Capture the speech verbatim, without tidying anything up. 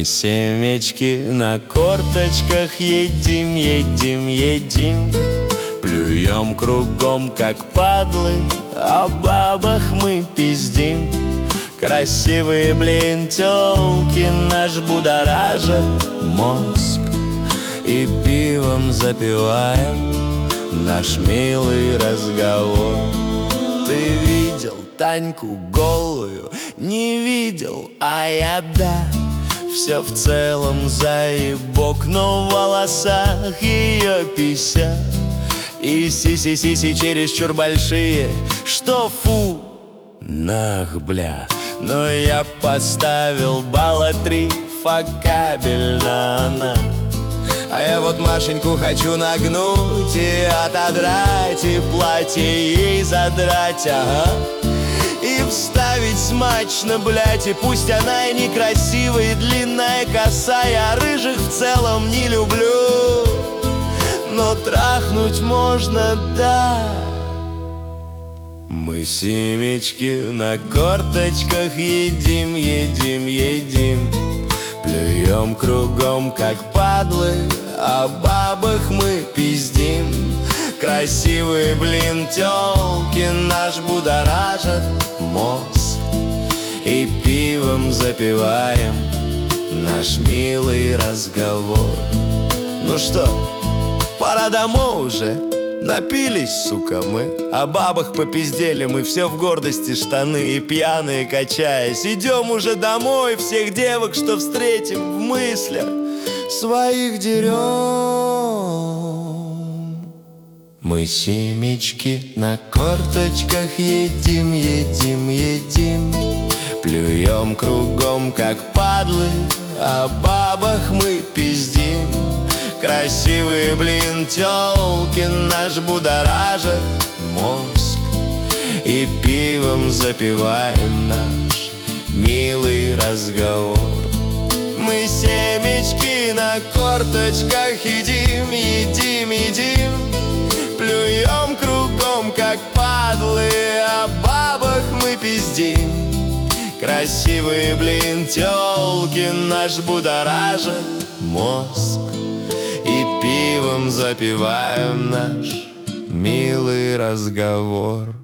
Мы семечки на корточках едим, едим, едим. Плюем кругом, как падлы, о бабах мы пиздим. Красивые, блин, тёлки наш будоражат мозг. И пивом запиваем наш милый разговор. Ты видел Таньку голую? Не видел, а я да. Все в целом заебок, но в волосах ее пися. И си-си-си-си чересчур большие, что фу, нах, бля. Но я поставил балла три, факабельно она. А я вот Машеньку хочу нагнуть и отодрать, и платье ей задрать, ага. И вставить смачно, блядь, и пусть она и некрасивая, и длинная коса, я рыжих в целом не люблю, но трахнуть можно, да. Мы семечки на корточках едим, едим, едим. Плюем кругом, как падлы, о бабах мы пиздим. Красивые, блин, тёлки наш будоражат мозг. И пивом запиваем наш милый разговор. Ну что, пора домой уже. Напились, сука, мы, о бабах попиздели мы, все в гордости штаны и пьяные качаясь. Идем уже домой, всех девок, что встретим в мыслях, своих дерем. Мы семечки на корточках едим, едим, едим. Плюем кругом, как падлы, о бабах мы пиздим. Красивые, блин, тёлки наш будоражат мозг. И пивом запиваем наш милый разговор. Мы семечки на корточках едим, едим, едим. Плюем кругом, как падлы, о бабах мы пиздим. Красивые, блин, тёлки наш будоражат мозг. И пивом запиваем наш милый разговор.